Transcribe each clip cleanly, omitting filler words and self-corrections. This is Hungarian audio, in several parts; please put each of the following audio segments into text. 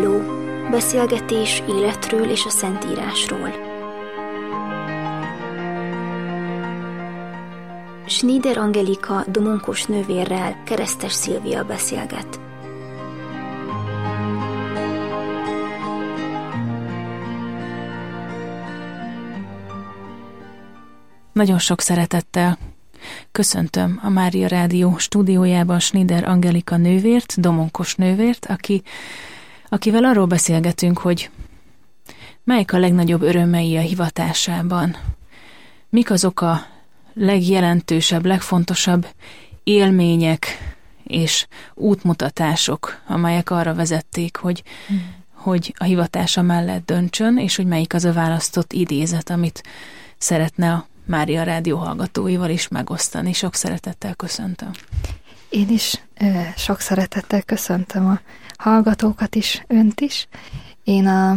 Halló, beszélgetés életről és a Szentírásról. Schneider Angelika Domonkos nővérrel Keresztes Szilvia beszélget. Nagyon sok szeretettel köszöntöm a Mária Rádió stúdiójában Schneider Angelika nővért, Domonkos nővért, akivel arról beszélgetünk, hogy melyik a legnagyobb örömei a hivatásában. Mik azok a legjelentősebb, legfontosabb élmények és útmutatások, amelyek arra vezették, hogy a hivatása mellett döntsön, és hogy melyik az a választott idézet, amit szeretne a Mária Rádió hallgatóival is megosztani. Sok szeretettel köszöntöm. Én is sok szeretettel köszöntöm a hallgatókat is, önt is. Én a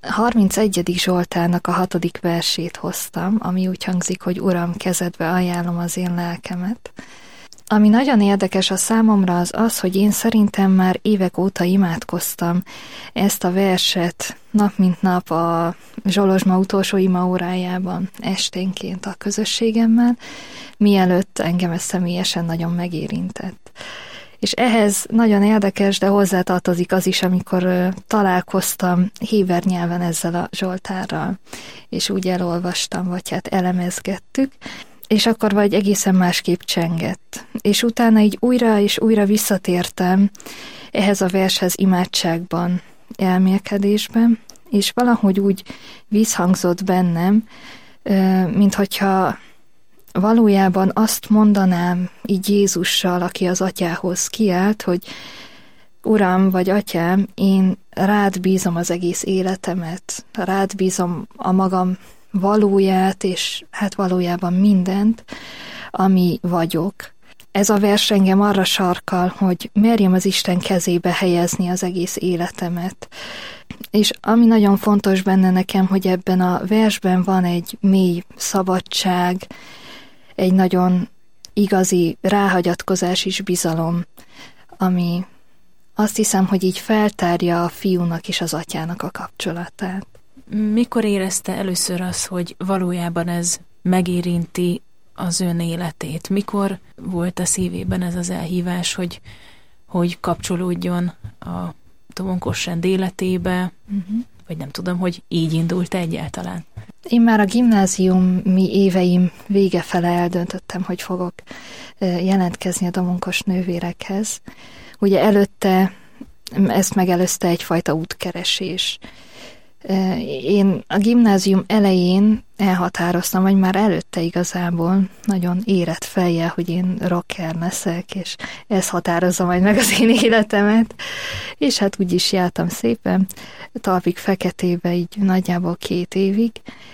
31. Zsoltárnak a 6. versét hoztam, ami úgy hangzik, hogy Uram, kezedbe ajánlom az én lelkemet. Ami nagyon érdekes a számomra az, hogy én szerintem már évek óta imádkoztam ezt a verset nap mint nap a Zsolozsma utolsó imaórájában esténként a közösségemmel, mielőtt engem ez személyesen nagyon megérintett. És ehhez nagyon érdekes, de hozzátartozik az is, amikor találkoztam héber nyelven ezzel a Zsoltárral, és úgy elolvastam, vagy hát elemezgettük, és akkor vagy egészen másképp csengett. És utána így újra és újra visszatértem ehhez a vershez imádságban, elmélkedésben, és valahogy úgy visszhangzott bennem, minthogyha valójában azt mondanám így Jézussal, aki az atyához kiállt, hogy Uram vagy atyám, én rád bízom az egész életemet, rád bízom a magam valóját, és hát valójában mindent, ami vagyok. Ez a vers engem arra sarkal, hogy merjem az Isten kezébe helyezni az egész életemet. És ami nagyon fontos benne nekem, hogy ebben a versben van egy mély szabadság, egy nagyon igazi ráhagyatkozás és bizalom, ami azt hiszem, hogy így feltárja a fiúnak és az atyának a kapcsolatát. Mikor érezte először azt, hogy valójában ez megérinti az ön életét? Mikor volt a szívében ez az elhívás, hogy kapcsolódjon a Domonkos rend életébe? Vagy nem tudom, hogy így indult egyáltalán? Én már a gimnáziumi éveim vége fele eldöntöttem, hogy fogok jelentkezni a Domonkos nővérekhez. Ugye előtte ezt megelőzte egyfajta útkeresés. Én a gimnázium elején elhatároztam, vagy már előtte igazából nagyon érett fejjel, hogy én rocker leszek, és ez határozza majd meg az én életemet. És hát úgy is jártam szépen, talpig feketébe, így nagyjából 2 évig.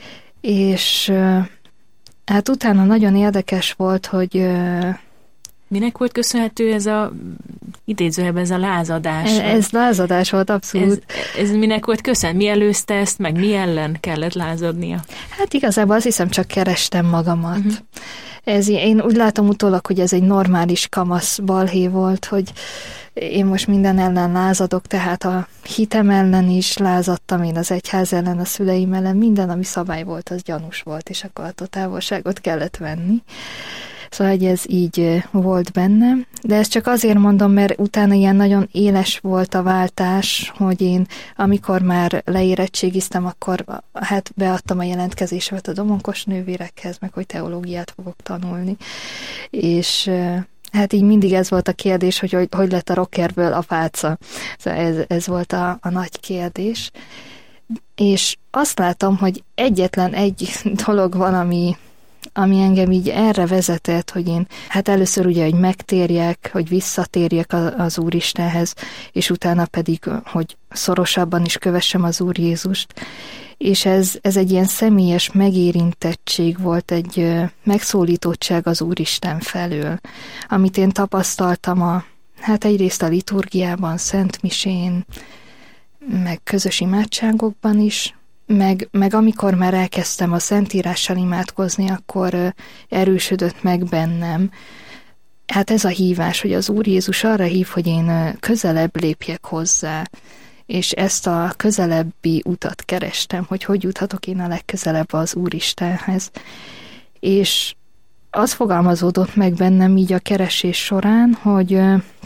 És hát utána nagyon érdekes volt, hogy... Minek volt köszönhető ez a idézőjelben ez a lázadás? Ez lázadás volt, abszolút. Ez minek volt köszönhető? Mi előzte ezt, meg mi ellen kellett lázadnia? Hát igazából azt hiszem, csak kerestem magamat. Én úgy látom utólag, hogy ez egy normális kamasz balhé volt, hogy én most minden ellen lázadok, tehát a hitem ellen is lázadtam, én az egyház ellen, a szüleim ellen, minden, ami szabály volt, az gyanús volt, és akkor a távolságot kellett venni. Szóval, hogy ez így volt bennem, de ezt csak azért mondom, mert utána ilyen nagyon éles volt a váltás, hogy én, amikor már leérettségiztem, akkor hát beadtam a jelentkezésemet a Domonkos nővérekhez, meg hogy teológiát fogok tanulni, és hát így mindig ez volt a kérdés, hogy lett a rockerből a pálca. Szóval ez volt a nagy kérdés, és azt látom, hogy egyetlen egy dolog van, ami engem így erre vezetett, hogy én hát először ugye, hogy megtérjek, hogy visszatérjek az Úristenhez, és utána pedig, hogy szorosabban is kövessem az Úr Jézust. És ez egy ilyen személyes megérintettség volt, egy megszólítottság az Úristen felől, amit én tapasztaltam hát egyrészt a liturgiában, szentmisén, meg közös imádságokban is, meg amikor már elkezdtem a Szentírással imádkozni, akkor erősödött meg bennem. Hát ez a hívás, hogy az Úr Jézus arra hív, hogy én közelebb lépjek hozzá, és ezt a közelebbi utat kerestem, hogy juthatok én a legközelebb az Úristenhez. És az fogalmazódott meg bennem így a keresés során, hogy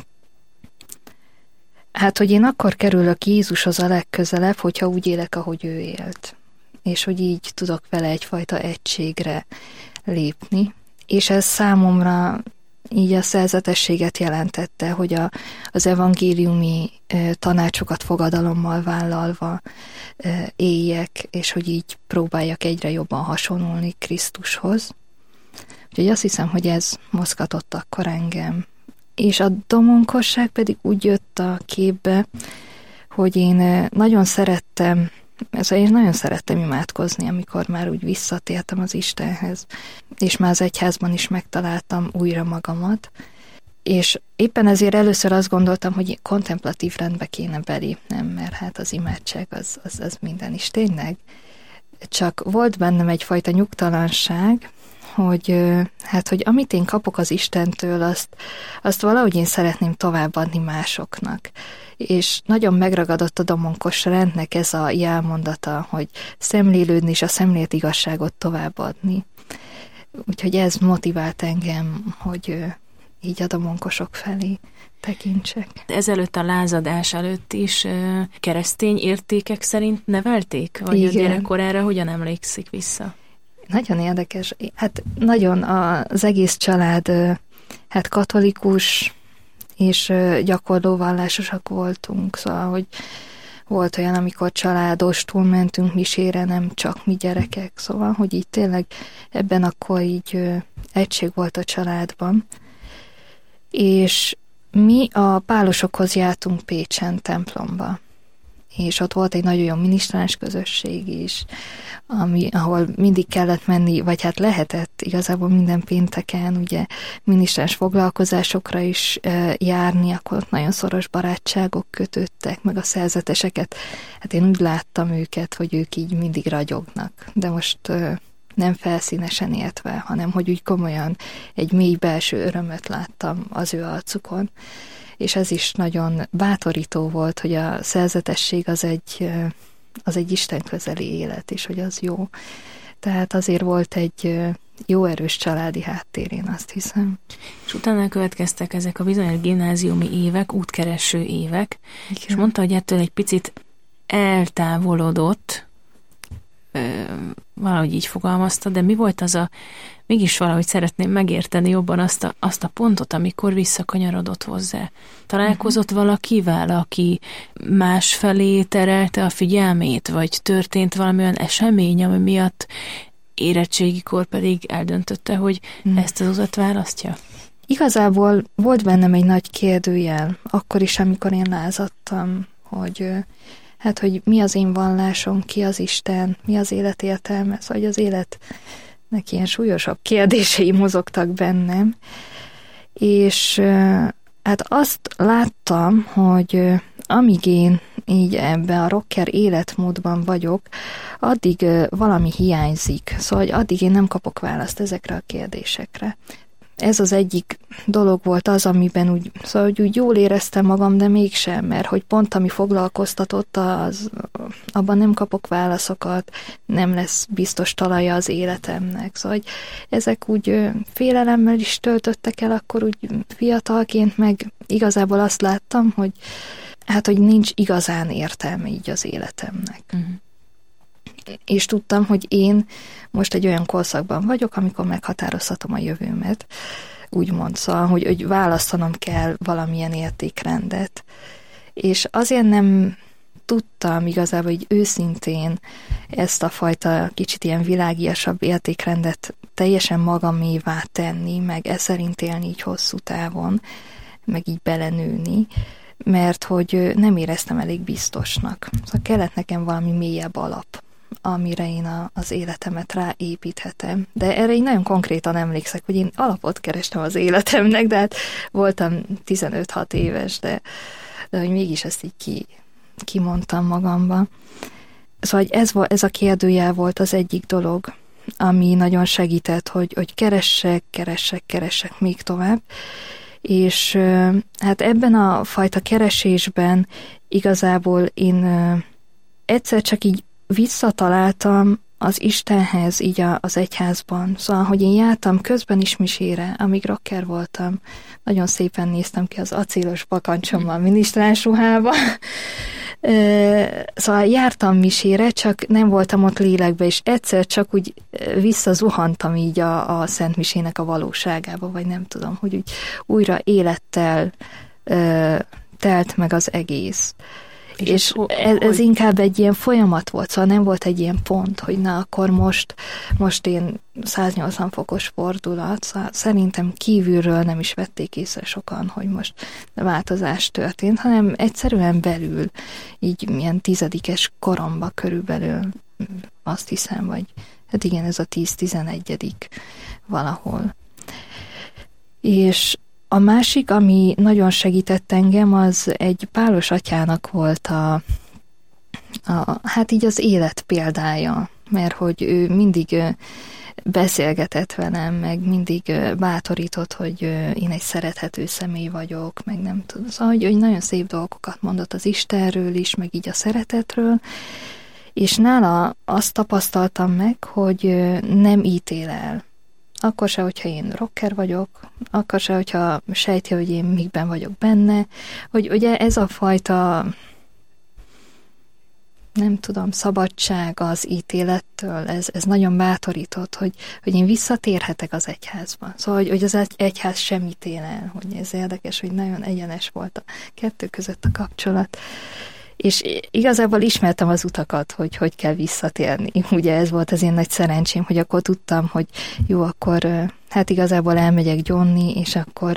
hogy én akkor kerülök Jézushoz a legközelebb, hogyha úgy élek, ahogy ő élt. És hogy így tudok vele egyfajta egységre lépni. És ez számomra így a szerzetességet jelentette, hogy az evangéliumi tanácsokat fogadalommal vállalva éljek, és hogy így próbáljak egyre jobban hasonlulni Krisztushoz. Úgyhogy azt hiszem, hogy ez mozgatott akkor engem. És a domonkosság pedig úgy jött a képbe, hogy én nagyon szerettem imádkozni, amikor már úgy visszatértem az Istenhez, és már az egyházban is megtaláltam újra magamat, és éppen ezért először azt gondoltam, hogy kontemplatív rendbe kéne belépnem, mert hát az imádság az minden is tényleg. Csak volt bennem egyfajta nyugtalanság, hogy amit én kapok az Istentől, azt valahogy én szeretném továbbadni másoknak. És nagyon megragadott a domonkos rendnek ez a jelmondata, hogy szemlélődni és a szemlélt igazságot továbbadni. Úgyhogy ez motivált engem, hogy így a domonkosok felé tekintsek. Ezelőtt a lázadás előtt is keresztény értékek szerint nevelték? Vagy igen. A gyerekkorára hogyan emlékszik vissza? Nagyon érdekes. Hát nagyon az egész család katolikus és gyakorló vallásosak voltunk, szóval, hogy volt olyan, amikor családostul mentünk misére, nem csak mi gyerekek, szóval, hogy így tényleg ebben akkor így egység volt a családban. És mi a pálosokhoz jártunk Pécsen templomba, és ott volt egy nagyon jó minisztráns közösség is, ahol mindig kellett menni, vagy hát lehetett igazából minden pénteken, ugye minisztráns foglalkozásokra is járni, akkor ott nagyon szoros barátságok kötődtek, meg a szerzeteseket. Hát én úgy láttam őket, hogy ők így mindig ragyognak, de most nem felszínesen értve, hanem hogy úgy komolyan egy mély belső örömöt láttam az ő arcukon. És ez is nagyon bátorító volt, hogy a szerzetesség az egy Isten közeli élet, és hogy az jó. Tehát azért volt egy jó erős családi háttér, én azt hiszem. És utána következtek ezek a bizonyos gimnáziumi évek, útkereső évek, igen. És mondta, hogy ettől egy picit eltávolodott, valahogy így fogalmazta, de mi volt az mégis valahogy szeretném megérteni jobban azt a pontot, amikor visszakanyarodott hozzá. Találkozott valakivel, aki másfelé terelte a figyelmét, vagy történt valami olyan esemény, ami miatt érettségikor pedig eldöntötte, hogy ezt az utat választja? Igazából volt bennem egy nagy kérdőjel, akkor is, amikor én lázadtam, hogy mi az én vallásom, ki az Isten, mi az élet értelme, szóval az életnek ilyen súlyosabb kérdései mozogtak bennem, és azt láttam, hogy amíg én így ebben a rocker életmódban vagyok, addig valami hiányzik, szóval addig én nem kapok választ ezekre a kérdésekre. Ez az egyik dolog volt az, amiben úgy jól éreztem magam, de mégsem, mert hogy pont ami foglalkoztatott, abban nem kapok válaszokat, nem lesz biztos talaja az életemnek. Szóval hogy ezek úgy félelemmel is töltöttek el, akkor úgy fiatalként meg igazából azt láttam, hogy hogy nincs igazán értelme így az életemnek. Uh-huh. És tudtam, hogy én most egy olyan korszakban vagyok, amikor meghatározhatom a jövőmet, úgymond, szóval, hogy választanom kell valamilyen értékrendet. És azért nem tudtam igazából, hogy őszintén ezt a fajta kicsit ilyen világiasabb értékrendet teljesen magamévá tenni, meg e szerint élni így hosszú távon, meg így belenőni, mert hogy nem éreztem elég biztosnak. Szóval kellett nekem valami mélyebb alap, amire én az életemet ráépíthetem. De erre én nagyon konkrétan emlékszek, hogy én alapot kerestem az életemnek, de hát voltam 15-6 éves, de hogy mégis ezt így kimondtam magamba. Szóval ez a kérdőjel volt az egyik dolog, ami nagyon segített, hogy keressek még tovább, És hát ebben a fajta keresésben igazából én egyszer csak így visszataláltam az Istenhez, így az egyházban. Szóval, hogy én jártam közben is misére, amíg rocker voltam. Nagyon szépen néztem ki az acélos bakancsommal, minisztráns ruhába. Szóval jártam misére, csak nem voltam ott lélekbe, és egyszer csak úgy visszazuhantam így a Szent Misének a valóságába, vagy nem tudom, hogy úgy újra élettel telt meg az egész. És ez inkább egy ilyen folyamat volt, szóval nem volt egy ilyen pont, hogy na akkor most én 180 fokos fordulat, szóval szerintem kívülről nem is vették észre sokan, hogy most változás történt, hanem egyszerűen belül, így milyen 10. koromba körülbelül, azt hiszem, vagy hát igen, ez a 10-11. valahol. És a másik, ami nagyon segített engem, az egy pálos atyának volt hát így az élet példája, mert hogy ő mindig beszélgetett velem, meg mindig bátorított, hogy én egy szerethető személy vagyok, meg nem tudom. Szóval, hogy nagyon szép dolgokat mondott az Istenről is, meg így a szeretetről, és nála azt tapasztaltam meg, hogy nem ítél el. Akkor se, hogyha én rocker vagyok, akkor se, hogyha sejti, hogy én mikben vagyok benne, hogy ugye ez a fajta, nem tudom, szabadság az ítélettől, ez nagyon bátorított, hogy én visszatérhetek az egyházba. Szóval, hogy az egyház sem ítél el, hogy ez érdekes, hogy nagyon egyenes volt a kettő között a kapcsolat. És igazából ismertem az utakat, hogy kell visszatérni. Ugye ez volt az én nagy szerencsém, hogy akkor tudtam, hogy jó, akkor hát igazából elmegyek gyónni, és akkor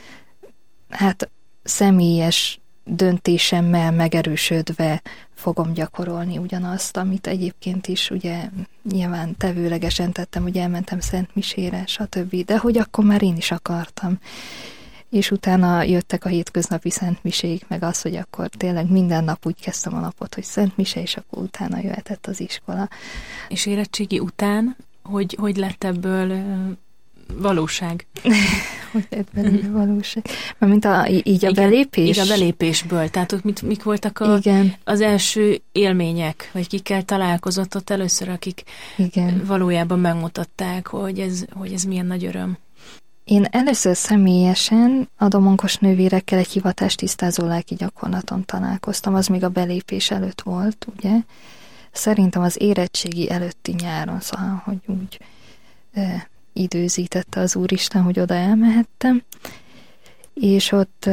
hát személyes döntésemmel megerősödve fogom gyakorolni ugyanazt, amit egyébként is ugye nyilván tevőlegesen tettem, hogy elmentem Szent Misére, stb. De hogy akkor már én is akartam. És utána jöttek a hétköznapi szentmisék, meg az, hogy akkor tényleg minden nap úgy kezdtem a napot, hogy szentmise, és akkor utána jöhetett az iskola. És érettségi után, hogy lett ebből valóság? Hogy lett belőle valóság? Mint így a belépés? Így a belépésből. Tehát ott mik voltak az első élmények, vagy kikkel találkozott ott először, akik valójában megmutatták, hogy ez milyen nagy öröm. Én először személyesen a domonkos nővérekkel egy hivatástisztázó lelki gyakorlaton találkoztam, az még a belépés előtt volt, ugye? Szerintem az érettségi előtti nyáron, szóval, hogy úgy időzítette az Úristen, hogy oda elmehettem, és ott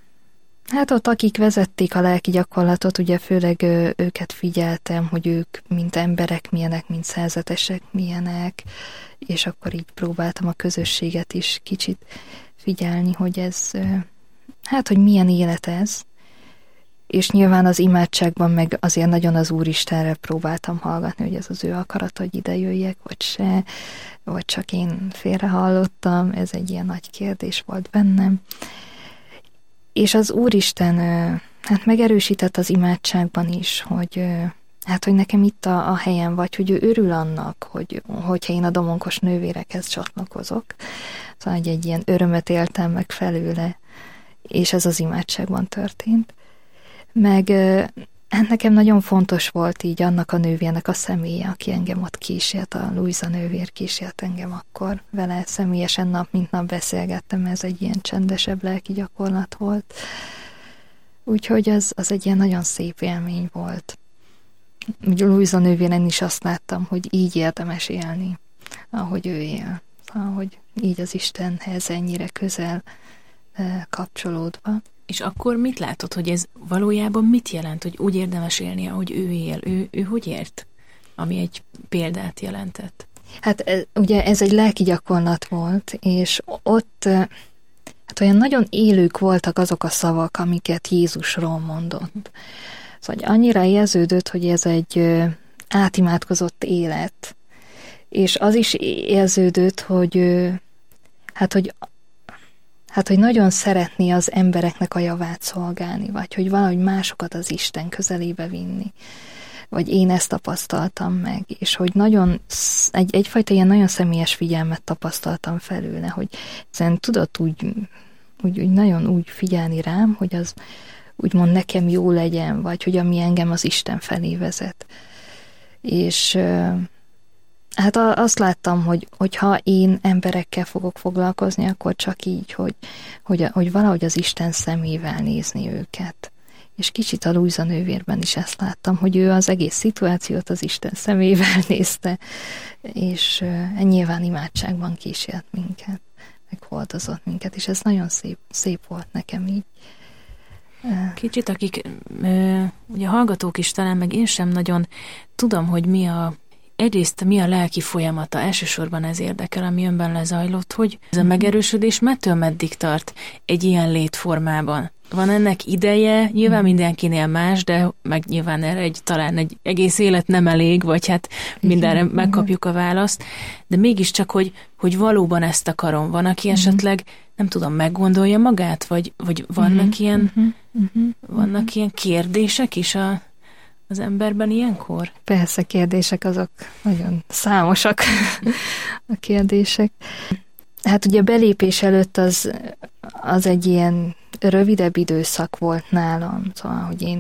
akik vezették a lelki gyakorlatot, ugye főleg őket figyeltem, hogy ők mint emberek milyenek, mint szerzetesek milyenek, és akkor így próbáltam a közösséget is kicsit figyelni, hogy ez, hogy milyen élet ez, és nyilván az imádságban meg azért nagyon az Úristenre próbáltam hallgatni, hogy ez az ő akarata, hogy ide jöjjek, vagy se, vagy csak én félrehallottam, ez egy ilyen nagy kérdés volt bennem. És az Úristen megerősített az imádságban is, hogy nekem itt a helyem, vagy hogy ő örül annak, hogyha én a domonkos nővérekhez csatlakozok. Szóval egy ilyen örömet éltem meg felőle, és ez az imádságban történt. Meg nekem nagyon fontos volt így annak a nővérnek a személye, aki engem ott kísért, a Luisa nővér kísért engem akkor. Vele személyesen nap mint nap beszélgettem, ez egy ilyen csendesebb lelki gyakorlat volt. Úgyhogy az egy ilyen nagyon szép élmény volt. Luisa nővéren is azt láttam, hogy így érdemes élni, ahogy ő él. Ahogy így az Istenhez ennyire közel kapcsolódva. És akkor mit látod, hogy ez valójában mit jelent, hogy úgy érdemes élni, ahogy ő él? Ő hogy ért? Ami egy példát jelentett. Hát ugye ez egy lelki gyakorlat volt, és ott olyan nagyon élők voltak azok a szavak, amiket Jézusról mondott. Szóval annyira érződött, hogy ez egy átimádkozott élet. És az is érződött, hogy hogy nagyon szeretné az embereknek a javát szolgálni, vagy hogy valahogy másokat az Isten közelébe vinni. Vagy én ezt tapasztaltam meg, és hogy nagyon, egyfajta ilyen nagyon személyes figyelmet tapasztaltam felőle, hogy ezen tudott úgy úgy nagyon úgy figyelni rám, hogy az úgymond nekem jó legyen, vagy hogy ami engem az Isten felé vezet. És hát azt láttam, hogy ha én emberekkel fogok foglalkozni, akkor csak így, hogy valahogy az Isten szemével nézni őket. És kicsit a Lujza nővérben is ezt láttam, hogy ő az egész szituációt az Isten szemével nézte, és nyilván imádságban kísért minket, meg hordozott minket, és ez nagyon szép volt nekem így. Kicsit, akik ugye hallgatók is talán, meg én sem nagyon tudom, hogy egyrészt mi a lelki folyamata, elsősorban ez érdekel, ami önben lezajlott, hogy ez a megerősödés mettől meddig tart egy ilyen létformában? Van ennek ideje? Nyilván mindenkinél más, de meg nyilván erre talán egy egész élet nem elég, vagy hát mindenre megkapjuk a választ, de mégiscsak, hogy valóban ezt akarom. Van, aki esetleg, nem tudom, meggondolja magát, vagy vannak vannak ilyen kérdések is az emberben ilyenkor? Persze, kérdések azok nagyon számosak a kérdések. Hát ugye a belépés előtt az egy ilyen rövidebb időszak volt nálam, szóval, hogy én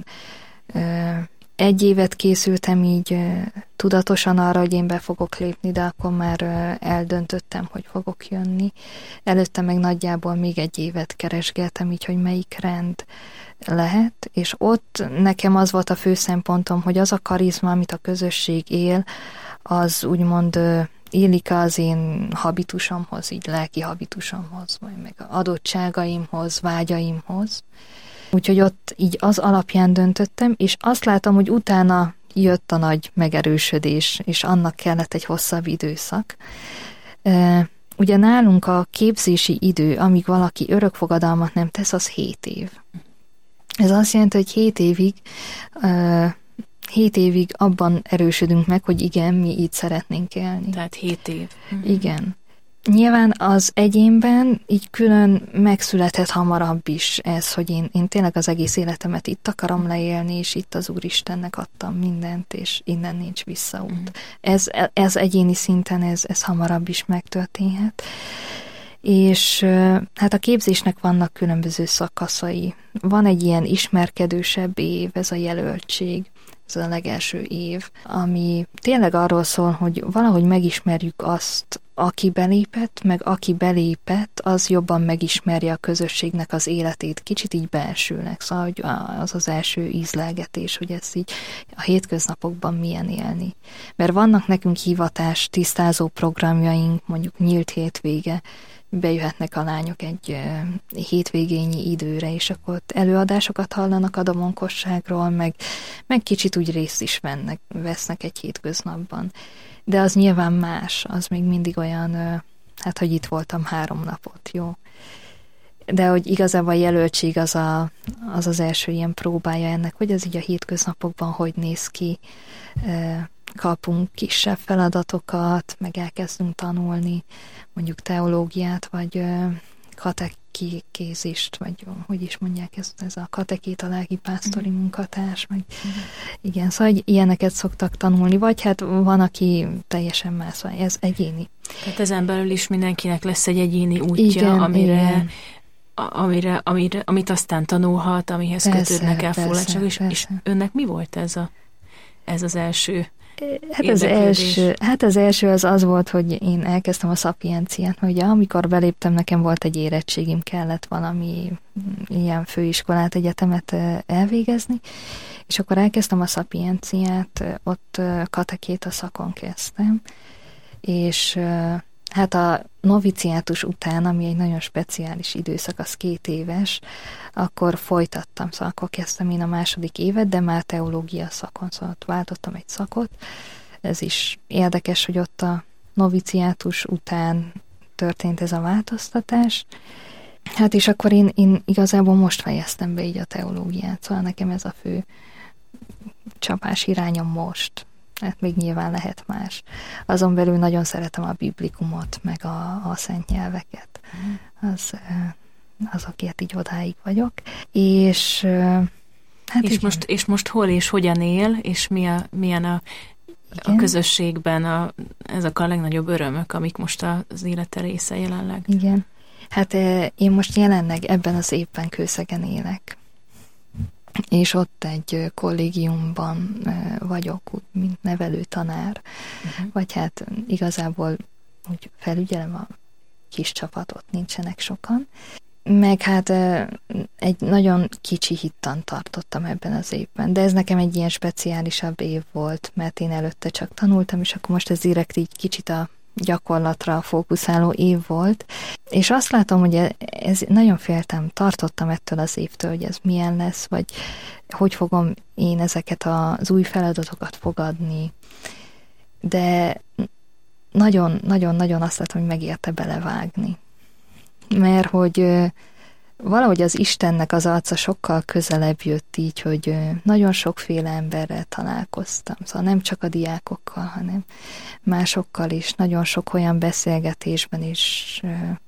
1 évet készültem így tudatosan arra, hogy én be fogok lépni, de akkor már eldöntöttem, hogy fogok jönni. Előtte meg nagyjából még 1 évet keresgéltem, így, hogy melyik rend lehet, és ott nekem az volt a fő szempontom, hogy az a karizma, amit a közösség él, az úgymond illik az én habitusomhoz, így lelki habitusomhoz, vagy meg adottságaimhoz, vágyaimhoz. Úgyhogy ott így az alapján döntöttem, és azt látom, hogy utána jött a nagy megerősödés, és annak kellett egy hosszabb időszak. Ugye nálunk a képzési idő, amíg valaki örökfogadalmat nem tesz, az 7 év. Ez azt jelenti, hogy 7 évig abban erősödünk meg, hogy igen, mi így szeretnénk élni. Tehát 7 év. Igen. Nyilván az egyénben így külön megszületett hamarabb is ez, hogy én tényleg az egész életemet itt akarom leélni, és itt az Úristennek adtam mindent, és innen nincs visszaút. Ez egyéni szinten ez hamarabb is megtörténhet. És hát a képzésnek vannak különböző szakaszai. Van egy ilyen ismerkedősebb év, ez a jelöltség, ez a legelső év, ami tényleg arról szól, hogy valahogy megismerjük azt, aki belépett, meg aki belépett, az jobban megismerje a közösségnek az életét, kicsit így belsőleg. Szóval hogy az első ízlelgetés, hogy ez így a hétköznapokban milyen élni. Mert vannak nekünk hivatás, tisztázó programjaink, mondjuk nyílt hétvége, bejöhetnek a lányok egy hétvégényi időre, és akkor ott előadásokat hallanak a domonkosságról, meg kicsit úgy részt is vesznek egy hétköznapban. De az nyilván más, az még mindig olyan, hát, hogy itt voltam 3 napot, jó. De hogy igazából a jelöltség az első ilyen próbája ennek, hogy ez így a hétköznapokban hogy néz ki, kapunk kisebb feladatokat, meg elkezdünk tanulni, mondjuk teológiát, vagy katekézist, vagy hogy is mondják ez a katekéta lelkipásztori munkatárs, meg igen, szóval ilyeneket szoktak tanulni, vagy hát van, aki teljesen más, vagy ez egyéni. Tehát ezen belül is mindenkinek lesz egy egyéni útja, igen, amit aztán tanulhat, amihez kötődnek el források, és önnek mi volt ez az első? Hát az első az volt, hogy én elkezdtem a szapienciát, hogy amikor beléptem, nekem volt egy érettségim, kellett valami ilyen főiskolát, egyetemet elvégezni, és akkor elkezdtem a szapienciát, ott katekéta szakon kezdtem, és hát a noviciátus után, ami egy nagyon speciális időszak, az 2 éves, akkor folytattam, szóval akkor kezdtem én a 2. évet, de már teológia szakon, szóval váltottam egy szakot. Ez is érdekes, hogy ott a noviciátus után történt ez a változtatás. Hát és akkor én igazából most fejeztem be így a teológiát, szóval nekem ez a fő csapás irányom most. Hát még nyilván lehet más. Azon belül nagyon szeretem a biblikumot, meg a szent nyelveket. Azokért így odáig vagyok. És hát és most hol és hogyan él, és milyen a közösségben ezek a legnagyobb örömök, amik most az élete része jelenleg? Igen. Hát én most jelenleg ebben az évben Kőszegen élek, és ott egy kollégiumban vagyok, mint nevelőtanár, vagy hát igazából úgy felügyelem a kis csapatot, nincsenek sokan. Meg hát egy nagyon kicsi hittant tartottam ebben az évben, de ez nekem egy ilyen speciálisabb év volt, mert én előtte csak tanultam, és akkor most ez direkt így kicsit a gyakorlatra fókuszáló év volt, és azt látom, hogy ez nagyon féltem, tartottam ettől az évtől, hogy ez milyen lesz, vagy hogy fogom én ezeket az új feladatokat fogadni, de nagyon-nagyon azt látom, hogy megérte belevágni. Mert hogy valahogy az Istennek az arca sokkal közelebb jött így, hogy nagyon sokféle emberrel találkoztam. Szóval nem csak a diákokkal, hanem másokkal is. Nagyon sok olyan beszélgetésben is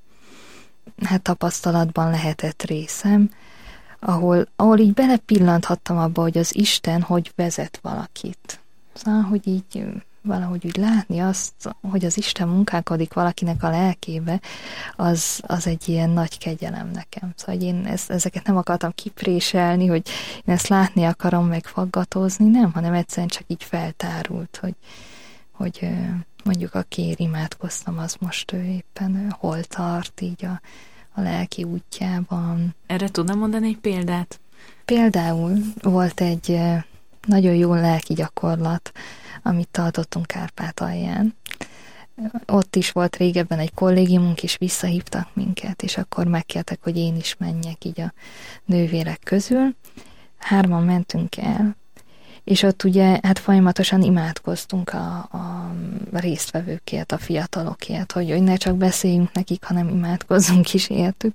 hát tapasztalatban lehetett részem, ahol így belepillanthattam abba, hogy az Isten hogy vezet valakit. Szóval, hogy így valahogy úgy látni azt, hogy az Isten munkálkodik valakinek a lelkébe, az egy ilyen nagy kegyelem nekem. Szóval, hogy én ezeket nem akartam kipréselni, hogy én ezt látni akarom, meg faggatózni, nem, hanem egyszerűen csak így feltárult, hogy mondjuk akiért imádkoztam, az most ő éppen hol tart így a lelki útjában. Erre tudna mondani egy példát? Például volt egy nagyon jó lelki gyakorlat, amit tartottunk Kárpátalján. Ott is volt régebben egy kollégiumunk, és visszahívtak minket, és akkor megkértek, hogy én is menjek így a nővérek közül. 3 mentünk el, és ott ugye hát folyamatosan imádkoztunk a résztvevőkért, a fiatalokért, hogy ne csak beszéljünk nekik, hanem imádkozzunk is értük.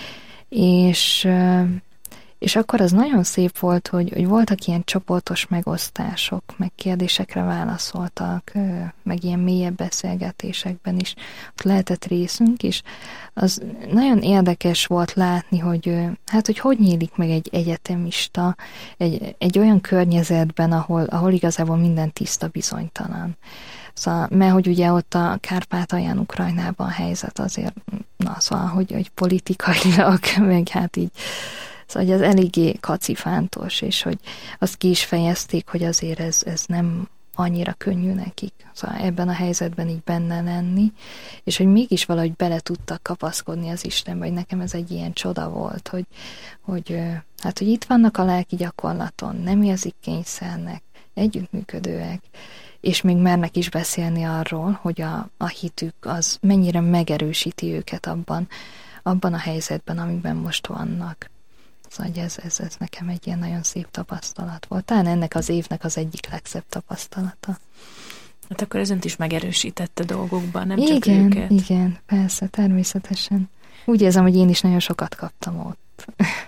És akkor az nagyon szép volt, hogy voltak ilyen csoportos megosztások, meg kérdésekre válaszoltak, meg ilyen mélyebb beszélgetésekben is ott lehetett részünk, és az nagyon érdekes volt látni, hogy nyílik meg egy egyetemista egy olyan környezetben, ahol igazából minden tiszta, bizonytalan. Szóval, mert hogy ugye ott a Kárpátalján, Ukrajnában a helyzet azért, szóval, hogy politikailag, meg hát így, szóval, hogy az eléggé kacifántos, és hogy azt ki is fejezték, hogy azért ez nem annyira könnyű nekik. Szóval ebben a helyzetben így benne lenni, és hogy mégis valahogy bele tudtak kapaszkodni az Istenbe, hogy nekem ez egy ilyen csoda volt, hogy itt vannak a lelki gyakorlaton, nem érzik kényszernek, együttműködőek, és még mernek is beszélni arról, hogy a hitük az mennyire megerősíti őket abban a helyzetben, amiben most vannak. Szóval ez nekem egy ilyen nagyon szép tapasztalat volt. Talán ennek az évnek az egyik legszebb tapasztalata. Hát akkor ez önt is megerősítette dolgokban, nem csak őket. Igen, persze, természetesen. Úgy érzem, hogy én is nagyon sokat kaptam ott.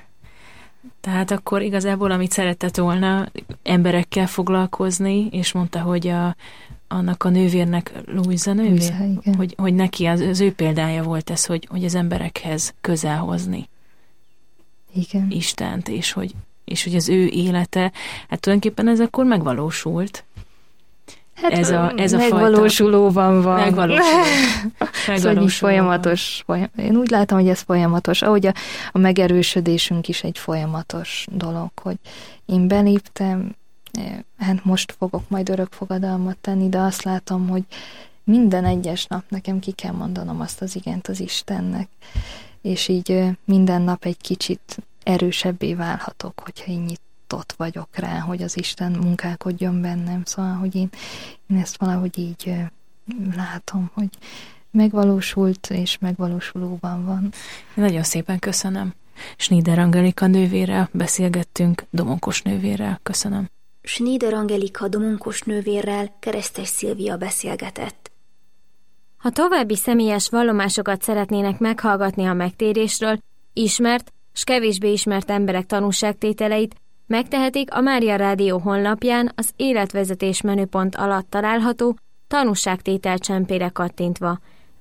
Tehát akkor igazából, amit szeretett volna emberekkel foglalkozni, és mondta, hogy annak a nővérnek, Luisa nővér, hogy neki az ő példája volt ez, hogy az emberekhez közel hozni. Igen. Istent, és hogy az ő élete, hát tulajdonképpen ez akkor megvalósult. Hát ez a megvalósulóban van. Megvalósulóban. Folyamatos. Én úgy látom, hogy ez folyamatos. Ahogy a megerősödésünk is egy folyamatos dolog, hogy én beléptem, hát most fogok majd örök fogadalmat tenni, de azt látom, hogy minden egyes nap nekem ki kell mondanom azt az igent az Istennek. És így minden nap egy kicsit erősebbé válhatok, hogyha én nyitott vagyok rá, hogy az Isten munkálkodjon bennem. Szóval, hogy én ezt valahogy így látom, hogy megvalósult és megvalósulóban van. Nagyon szépen köszönöm. Schneider Angelika nővérrel beszélgettünk, Domonkos nővérrel. Köszönöm. Schneider Angelika Domonkos nővérrel Keresztes Szilvia beszélgetett. Ha további személyes vallomásokat szeretnének meghallgatni a megtérésről, ismert s kevésbé ismert emberek tanúságtételeit, megtehetik a Mária Rádió honlapján az életvezetés menüpont alatt található tanúságtétel csempére kattintva.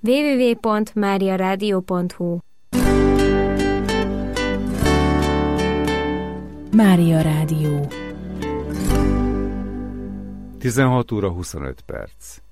www.mariaradio.hu Mária Rádió 16 óra 25 perc.